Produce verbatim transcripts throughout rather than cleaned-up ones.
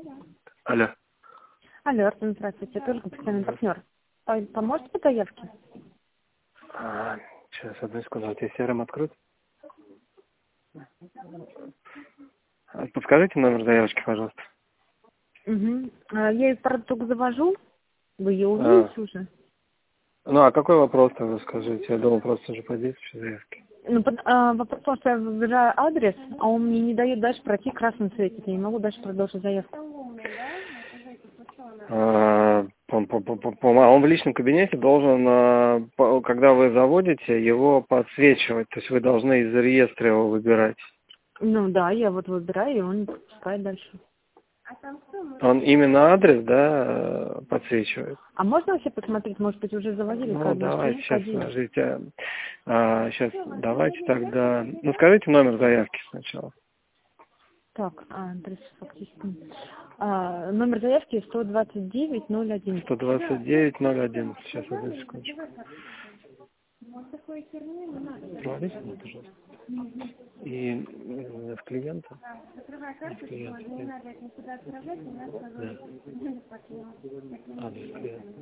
Алло. Алло, Артем, здравствуйте. Это Ольга, постоянный партнер. По- Поможете по заявке? А, сейчас, одну секунду. Вот я серым открыт. А, Подскажите номер заявочки, пожалуйста. Угу. Я ее, правда, только завожу. Вы ее А, увидите уже? ну, а какой вопрос тогда скажите? Я думал, просто уже по действию заявки. Ну, под- а, вопрос в том, что я выбираю адрес, а он мне не дает дальше пройти красным цветом. Я не могу дальше продолжить заявку. А, пом- пом- пом- пом- пом- а он в личном кабинете должен, а, по- когда вы заводите, его подсвечивать. То есть вы должны из реестра его выбирать. Ну да, я вот выбираю, и он не пускает дальше. Он именно адрес, да, э, подсвечивает? А можно вообще посмотреть, может быть, уже заводили, Ну, как наш давайте клиент сейчас, ходили? подождите. А, сейчас, давайте тогда... Ну, скажите номер заявки сначала. Так, а, адрес фактически. А, номер заявки сто двадцать девять ноль один. сто двадцать девять ноль один. Сейчас, одну секундочку. Проводите мне, пожалуйста. И э, в клиента? В клиента. Да. Адрес клиента.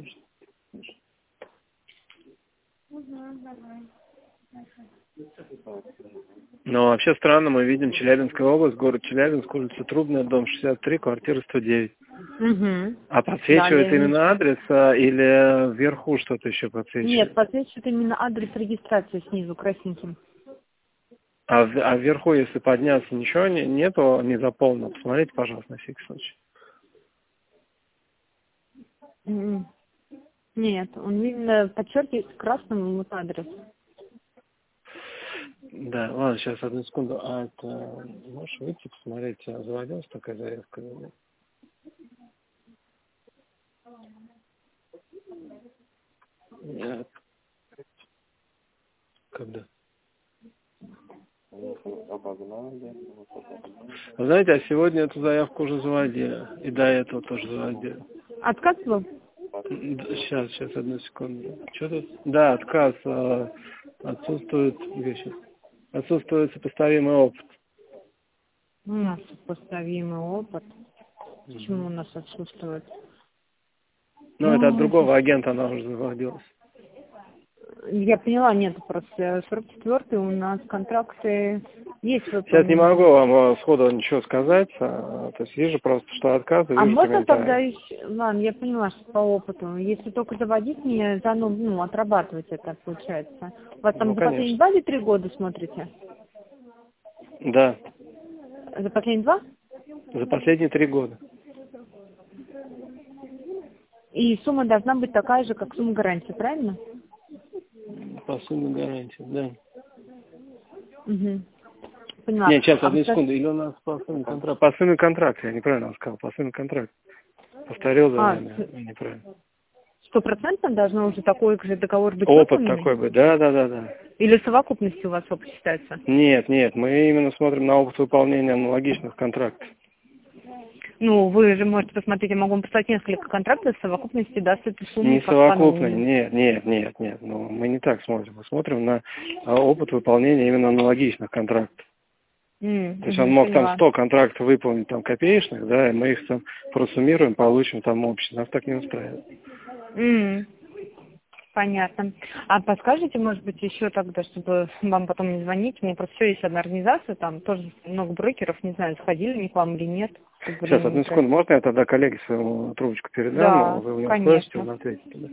Ну, вообще странно, мы видим Челябинская область, город Челябинск, улица Трубная, дом шестьдесят три, квартира сто девять. Угу. А Да, подсвечивает я не... именно адрес а, или вверху что-то еще подсвечивает? Нет, подсвечивает именно адрес регистрации снизу, красненьким. А, в- а вверху, если подняться, ничего не, нету, не заполнено. Посмотрите, пожалуйста, на всякий случай. М. Нет, он именно подчеркивает красным вот адрес. Да, ладно, сейчас, одну секунду. А это, можешь выйти, посмотреть, а заводилась такая заявка или нет? Нет. Когда? Вы знаете, а сегодня эту заявку уже заводили. И до этого тоже заводили. Отказ был? Сейчас, сейчас, одну секунду. Что тут? Да, отказ. а, Отсутствует, где сейчас? Отсутствует сопоставимый опыт. У нас сопоставимый опыт. Почему у Мгм. нас отсутствует? Ну, это от Ну, другого щас- агента она уже заводилась. я поняла, нет, просто сорок четвёртый у нас контракты есть Сейчас не выполненные. могу вам а, сходу ничего сказать. а, То есть вижу просто, что отказы, А вижу можно тогда комментарии. еще, ладно, я поняла, что по опыту, если только заводить, мне заново, ну, отрабатывать это получается. У вас там Ну, за последние конечно. два или три года смотрите? Да, За последние два? за последние три года. И сумма должна быть такая же, как сумма гарантии, правильно? По сумме гарантии, да. Угу. Поняла. Нет, сейчас, А вы одну скажите, секунду. Или у нас по сумме контракт. По сумме контракта, я неправильно вам сказал. По сумме контракта. Повторил за а, вами. Неправильно. стопроцентно должно уже такой же договор быть Опыт выполненный? такой бы, да, да, да, да. Или в совокупности у вас опыт считается? Нет, нет, мы именно смотрим на опыт выполнения аналогичных контрактов. Ну, вы же можете посмотреть, я могу вам прислать несколько контрактов, в совокупности даст эту сумму Не как по совокупно, новому. нет, нет, нет, нет. Ну, мы не так смотрим. Мы смотрим на а, опыт выполнения именно аналогичных контрактов. М, То есть он мгм, мог там поняла. сто контрактов выполнить там копеечных, да, и мы их там просуммируем, получим там общий. Нас так не устраивает. М, понятно. А подскажите, может быть, еще тогда, чтобы вам потом не звонить, мне просто все есть одна организация, там тоже много брокеров, не знаю, сходили они к вам или нет, чтобы Сейчас, время не одну секунду, тратить. можно я тогда коллеге своему трубочку передам, Да, вы у него спросите, он конечно. ответит. Да?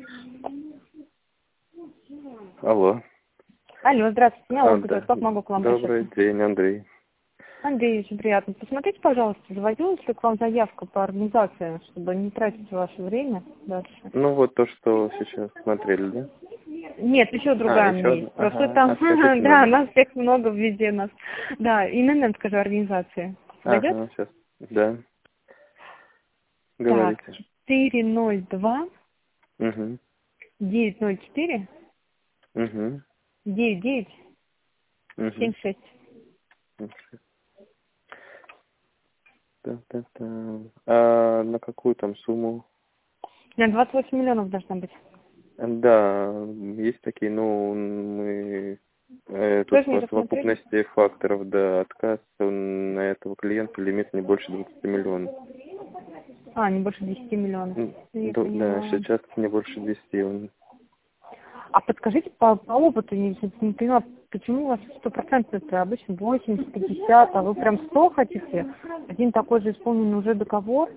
Алло. Алло, здравствуйте, меня А, Ольга да. зовут, как могу к вам Добрый обращаться? день, Андрей. Андрей, очень приятно. Посмотрите, пожалуйста, заводилась ли к вам заявка по организации, чтобы не тратить ваше время дальше? Ну вот то, что сейчас смотрели, да? Нет, еще А, другая у еще меня одна. есть. Просто Ага. А там, скажите да, номер. нас всех много везде нас. Да, именно, скажу, организации. Пойдет? Ага, сейчас. Да. Так, Говорите. четыре ноль два Угу. девять ноль четыре Угу. девять девять Угу. семь шесть. Да, да, да. А на какую там сумму? На двадцать восемь миллионов должна быть. Да, есть такие, ну, мы э, тут Тоже не по рассмотрели? совокупности факторов, да, отказ на этого клиента лимит не больше двадцати миллионов. А, не больше десяти миллионов. М, Я Да, поняла. да, сейчас не больше десяти. он. А подскажите по, по опыту, я не не поняла, почему у вас сто процентов это обычно восемьдесят, пятьдесят, а вы прям сто хотите? Один такой же исполненный уже договор?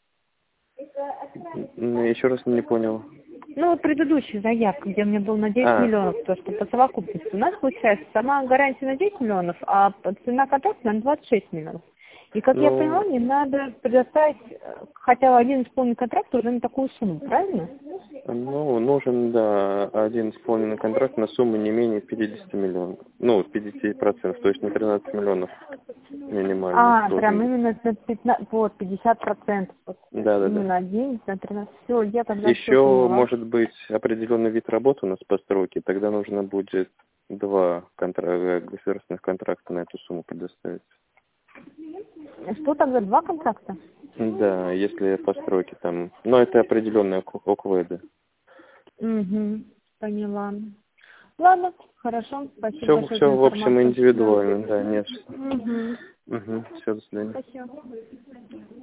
М, Еще раз не понял. Ну, вот предыдущая заявка, где у меня был на десять А, миллионов, то, что по совокупности. У нас получается сама гарантия на десять миллионов, а цена контракта на двадцать шесть миллионов. И, как я ну, поняла, мне надо предоставить э, хотя бы один исполненный контракт уже на такую сумму, правильно? ну, нужен, да, один исполненный контракт на сумму не менее пятидесяти миллионов. Ну, пятьдесят процентов, то есть на тринадцать миллионов минимально А, должен прям быть. именно на пятнадцать, вот, пятьдесят процентов. Вот, Да, да, да. именно один на тринадцать. Все, я тогда все Еще поняла. может быть определенный вид работы у нас по стройке, тогда нужно будет два контра- государственных контракта на эту сумму предоставить. Что тогда, два контракта? Да, если по стройке там, но это определенные ок- ОКВЭДы. Угу, поняла. Ладно, хорошо, спасибо Все, большое за все в общем информацию. Да. индивидуально, да, нет. Угу. Угу, все, до свидания. Спасибо.